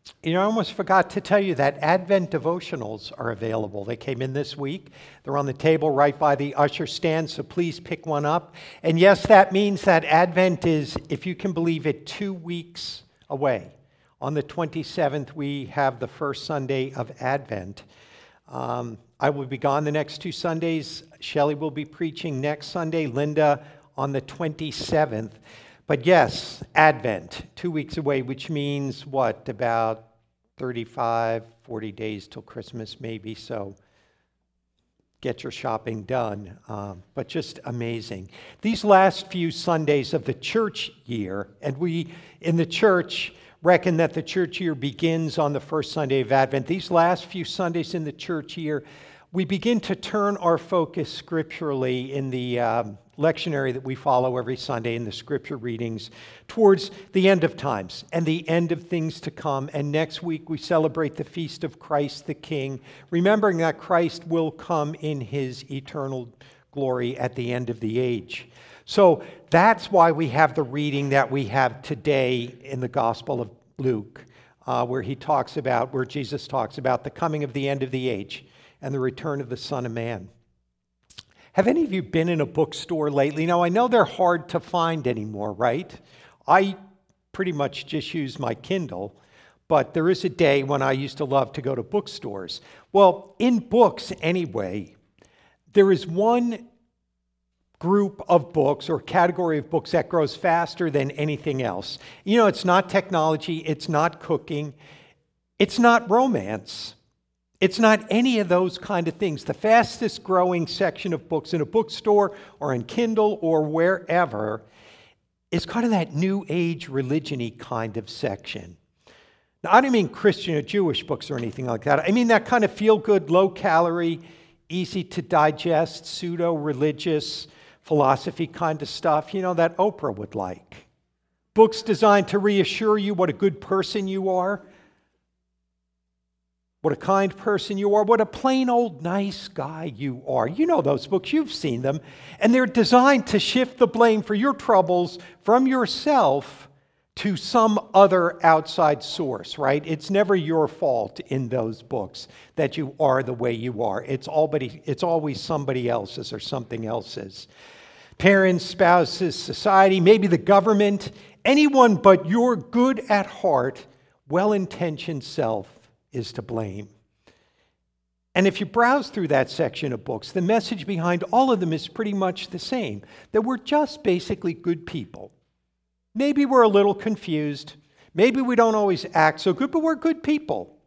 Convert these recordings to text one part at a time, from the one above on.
I almost forgot to tell you that Advent devotionals are available. They came in this week. They're on the table right by the usher stand, so please pick one up. And yes, that means that Advent is, if you can believe it, 2 weeks away. On the 27th, we have the first Sunday of Advent. I will be gone the next 2 Sundays. Shelley will be preaching next Sunday, Linda on the 27th. But yes, Advent, 2 weeks away, which means what, about 35, 40 days till Christmas maybe, so get your shopping done. But just amazing. These last few Sundays of the church year, and we in the church reckon that the church year begins on the first Sunday of Advent. These last few Sundays in the church year, we begin to turn our focus scripturally in the lectionary that we follow every Sunday in the scripture readings towards the end of times and the end of things to come. And next week we celebrate the feast of Christ the King, remembering that Christ will come in his eternal glory at the end of the age. So that's why we have the reading that we have today in the Gospel of Luke, where Jesus talks about the coming of the end of the age and the return of the Son of Man. Have any of you been in a bookstore lately? Now, I know they're hard to find anymore, right? I pretty much just use my Kindle, but there is a day when I used to love to go to bookstores. Well, in books anyway, there is one group of books or category of books that grows faster than anything else. It's not technology, it's not cooking, it's not romance. It's not any of those kind of things. The fastest growing section of books in a bookstore or in Kindle or wherever is kind of that new age religion-y kind of section. Now, I don't mean Christian or Jewish books or anything like that. I mean that kind of feel-good, low-calorie, easy-to-digest, pseudo-religious philosophy kind of stuff, that Oprah would like. Books designed to reassure you what a good person you are, what a kind person you are, what a plain old nice guy you are. You know those books, you've seen them. And they're designed to shift the blame for your troubles from yourself to some other outside source, right? It's never your fault in those books that you are the way you are. It's always somebody else's or something else's. Parents, spouses, society, maybe the government, anyone but your good at heart, well-intentioned self is to blame. And if you browse through that section of books, the message behind all of them is pretty much the same, that we're just basically good people. Maybe we're a little confused. Maybe we don't always act so good, but we're good people.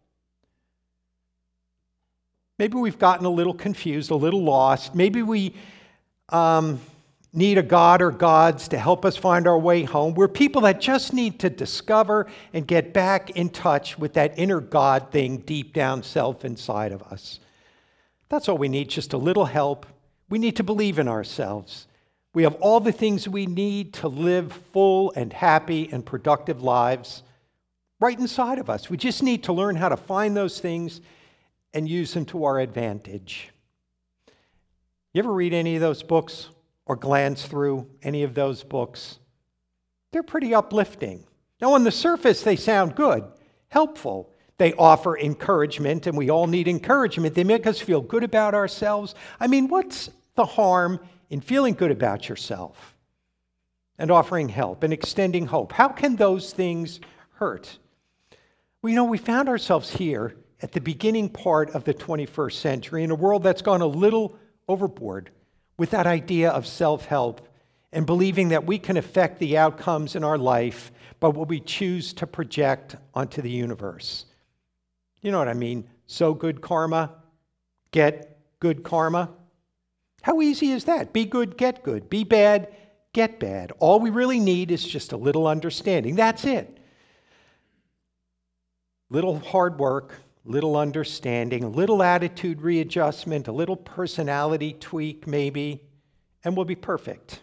Maybe we've gotten a little confused, a little lost. Maybe we need a god or gods to help us find our way home. We're people that just need to discover and get back in touch with that inner God thing deep down self inside of us. That's all we need, just a little help. We need to believe in ourselves. We have all the things we need to live full and happy and productive lives right inside of us. We just need to learn how to find those things and use them to our advantage. You ever read any of those books? Or glance through any of those books? They're pretty uplifting. Now, on the surface, they sound good, helpful. They offer encouragement, and we all need encouragement. They make us feel good about ourselves. I mean, what's the harm in feeling good about yourself and offering help and extending hope? How can those things hurt? Well, we found ourselves here at the beginning part of the 21st century in a world that's gone a little overboard with that idea of self-help and believing that we can affect the outcomes in our life by what we choose to project onto the universe. You know what I mean? Sow good karma, get good karma. How easy is that? Be good, get good. Be bad, get bad. All we really need is just a little understanding. That's it. Little hard work, little understanding, a little attitude readjustment, a little personality tweak maybe, and we'll be perfect.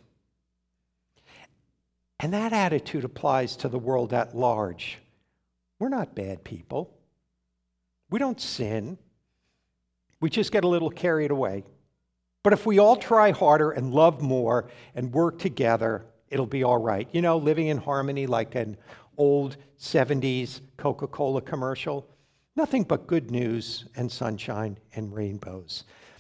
And that attitude applies to the world at large. We're not bad people. We don't sin. We just get a little carried away. But if we all try harder and love more and work together, it'll be all right. Living in harmony like an old 70s Coca-Cola commercial. Nothing but good news and sunshine and rainbows.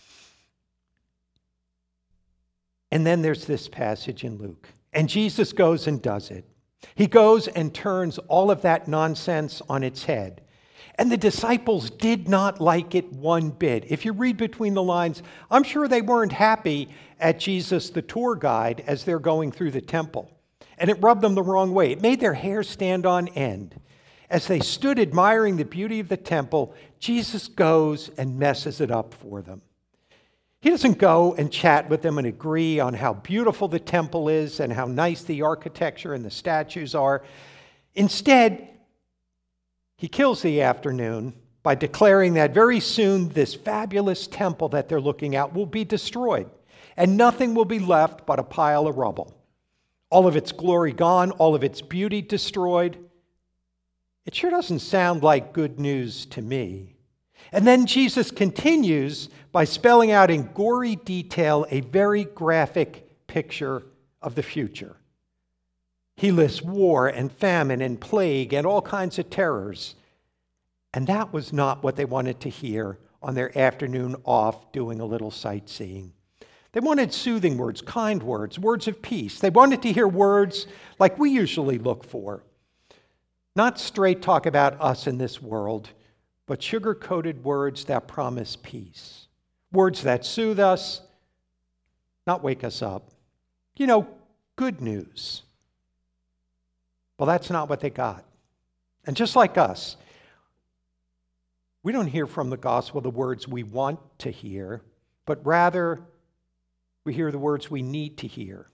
And then there's this passage in Luke. And Jesus goes and does it. He goes and turns all of that nonsense on its head. And the disciples did not like it one bit. If you read between the lines, I'm sure they weren't happy at Jesus, the tour guide, as they're going through the temple. And it rubbed them the wrong way. It made their hair stand on end. As they stood admiring the beauty of the temple, Jesus goes and messes it up for them. He doesn't go and chat with them and agree on how beautiful the temple is and how nice the architecture and the statues are. Instead, he kills the afternoon by declaring that very soon this fabulous temple that they're looking at will be destroyed, and nothing will be left but a pile of rubble. All of its glory gone, all of its beauty destroyed. It sure doesn't sound like good news to me. And then Jesus continues by spelling out in gory detail a very graphic picture of the future. He lists war and famine and plague and all kinds of terrors. And that was not what they wanted to hear on their afternoon off doing a little sightseeing. They wanted soothing words, kind words, words of peace. They wanted to hear words like we usually look for. Not straight talk about us in this world, but sugar-coated words that promise peace. Words that soothe us, not wake us up. You know, good news. Well, that's not what they got. And just like us, we don't hear from the gospel the words we want to hear, but rather we hear the words we need to hear.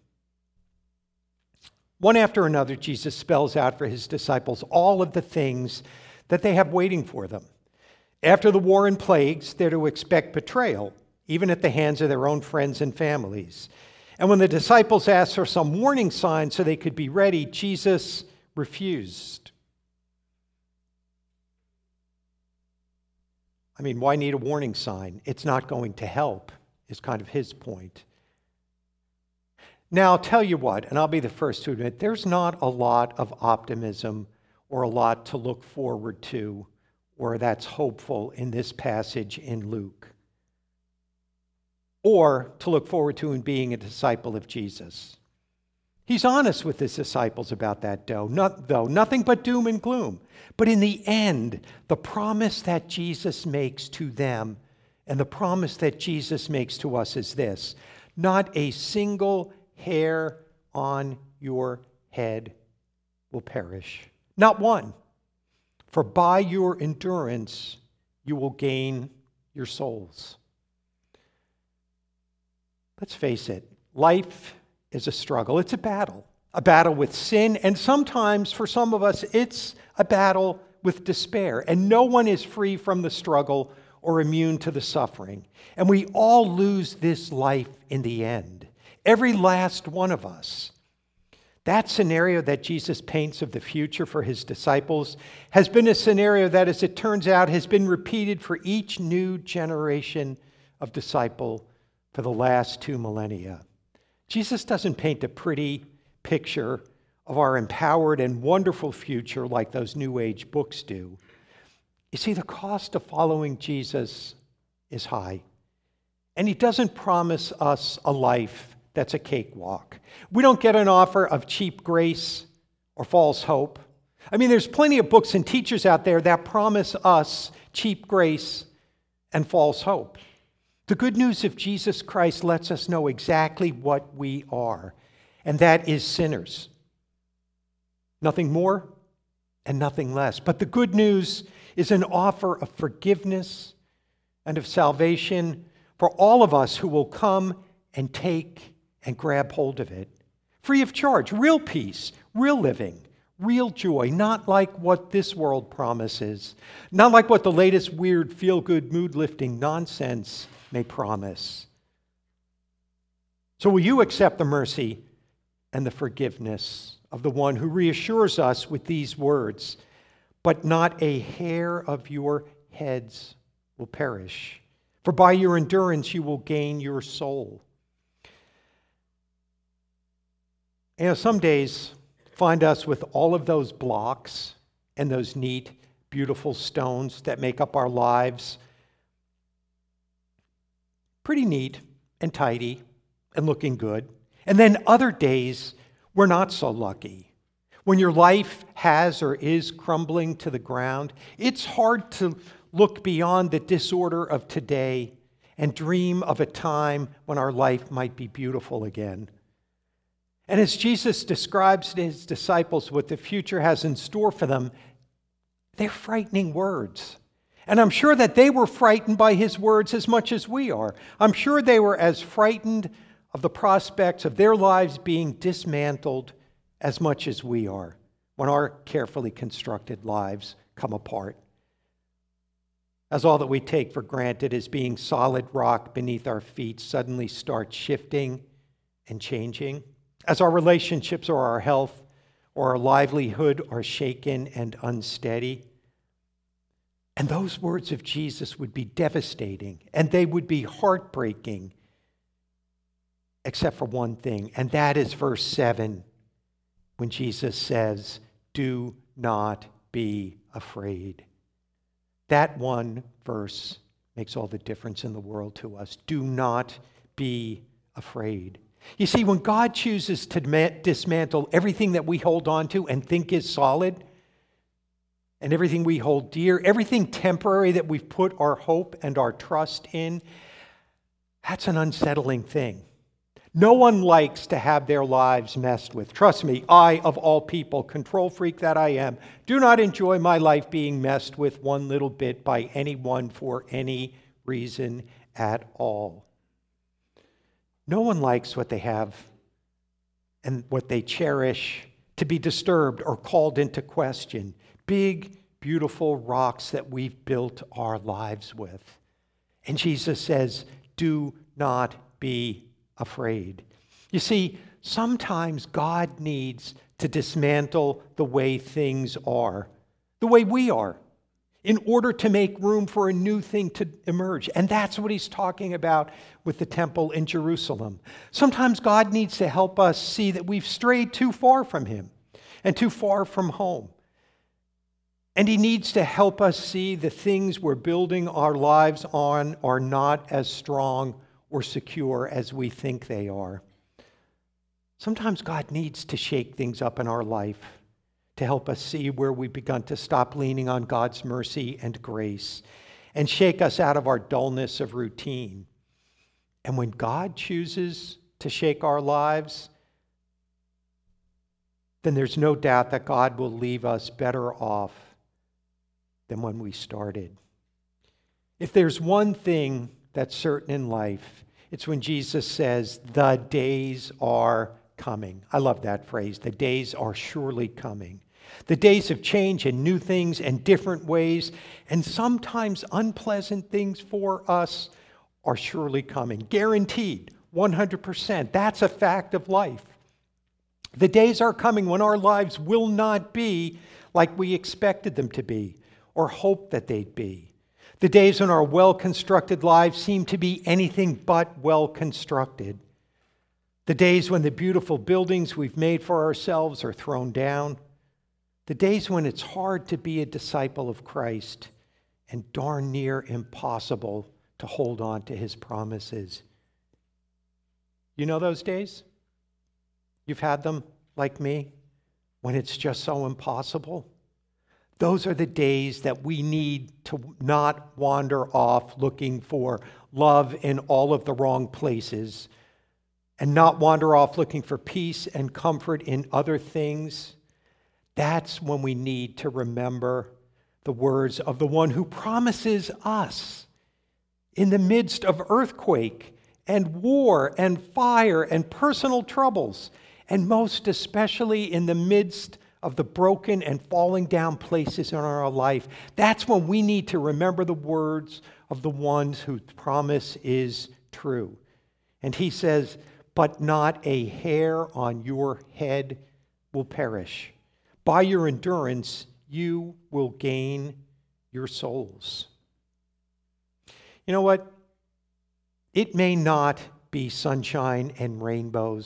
One after another, Jesus spells out for his disciples all of the things that they have waiting for them. After the war and plagues, they're to expect betrayal, even at the hands of their own friends and families. And when the disciples asked for some warning signs so they could be ready, Jesus refused. I mean, why need a warning sign? It's not going to help, is kind of his point. Now, I'll tell you what, and I'll be the first to admit, there's not a lot of optimism or a lot to look forward to or that's hopeful in this passage in Luke, or to look forward to in being a disciple of Jesus. He's honest with his disciples about that, though. Nothing but doom and gloom. But in the end, the promise that Jesus makes to them and the promise that Jesus makes to us is this: not a single hair on your head will perish. Not one. For by your endurance, you will gain your souls. Let's face it, life is a struggle. It's a battle with sin, and sometimes, for some of us, it's a battle with despair. And no one is free from the struggle or immune to the suffering. And we all lose this life in the end. Every last one of us. That scenario that Jesus paints of the future for his disciples has been a scenario that, as it turns out, has been repeated for each new generation of disciple for the last 2 millennia. Jesus doesn't paint a pretty picture of our empowered and wonderful future like those New Age books do. You see, the cost of following Jesus is high, and he doesn't promise us a life that's a cakewalk. We don't get an offer of cheap grace or false hope. I mean, there's plenty of books and teachers out there that promise us cheap grace and false hope. The good news of Jesus Christ lets us know exactly what we are, and that is sinners. Nothing more and nothing less. But the good news is an offer of forgiveness and of salvation for all of us who will come and take and grab hold of it. Free of charge, real peace, real living, real joy, not like what this world promises, not like what the latest weird feel-good, mood-lifting nonsense may promise. So will you accept the mercy and the forgiveness of the one who reassures us with these words, but not a hair of your heads will perish, for by your endurance you will gain your soul. You know, some days find us with all of those blocks and those neat, beautiful stones that make up our lives. Pretty neat and tidy and looking good. And then other days, we're not so lucky. When your life has or is crumbling to the ground, it's hard to look beyond the disorder of today and dream of a time when our life might be beautiful again. And as Jesus describes to his disciples what the future has in store for them, they're frightening words. And I'm sure that they were frightened by his words as much as we are. I'm sure they were as frightened of the prospects of their lives being dismantled as much as we are when our carefully constructed lives come apart. As all that we take for granted as being solid rock beneath our feet suddenly starts shifting and changing. As our relationships or our health or our livelihood are shaken and unsteady. And those words of Jesus would be devastating and they would be heartbreaking, except for one thing, and that is verse 7, when Jesus says, "Do not be afraid." That one verse makes all the difference in the world to us. Do not be afraid. You see, when God chooses to dismantle everything that we hold on to and think is solid, and everything we hold dear, everything temporary that we've put our hope and our trust in, that's an unsettling thing. No one likes to have their lives messed with. Trust me, I, of all people, control freak that I am, do not enjoy my life being messed with one little bit by anyone for any reason at all. No one likes what they have and what they cherish to be disturbed or called into question. Big, beautiful rocks that we've built our lives with. And Jesus says, do not be afraid. You see, sometimes God needs to dismantle the way things are, the way we are, in order to make room for a new thing to emerge. And that's what he's talking about with the temple in Jerusalem. Sometimes God needs to help us see that we've strayed too far from him and too far from home. And he needs to help us see the things we're building our lives on are not as strong or secure as we think they are. Sometimes God needs to shake things up in our life to help us see where we've begun to stop leaning on God's mercy and grace and shake us out of our dullness of routine. And when God chooses to shake our lives, then there's no doubt that God will leave us better off than when we started. If there's one thing that's certain in life, it's when Jesus says, the days are coming. I love that phrase. The days are surely coming. The days of change and new things and different ways, and sometimes unpleasant things for us are surely coming. Guaranteed, 100%. That's a fact of life. The days are coming when our lives will not be like we expected them to be or hoped that they'd be. The days when our well-constructed lives seem to be anything but well-constructed. The days when the beautiful buildings we've made for ourselves are thrown down. The days when it's hard to be a disciple of Christ and darn near impossible to hold on to his promises. You know those days? You've had them, like me, when it's just so impossible? Those are the days that we need to not wander off looking for love in all of the wrong places and not wander off looking for peace and comfort in other things. That's when we need to remember the words of the one who promises us in the midst of earthquake and war and fire and personal troubles, and most especially in the midst of the broken and falling down places in our life. That's when we need to remember the words of the ones whose promise is true. And he says, but not a hair on your head will perish. By your endurance, you will gain your souls. You know what? It may not be sunshine and rainbows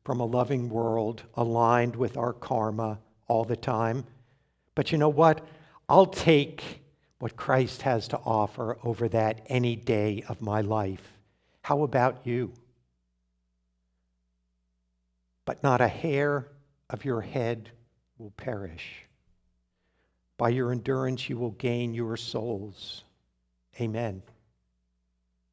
from a loving world aligned with our karma all the time. But you know what? I'll take what Christ has to offer over that any day of my life. How about you? But not a hair of your head will perish. By your endurance you will gain your souls. Amen.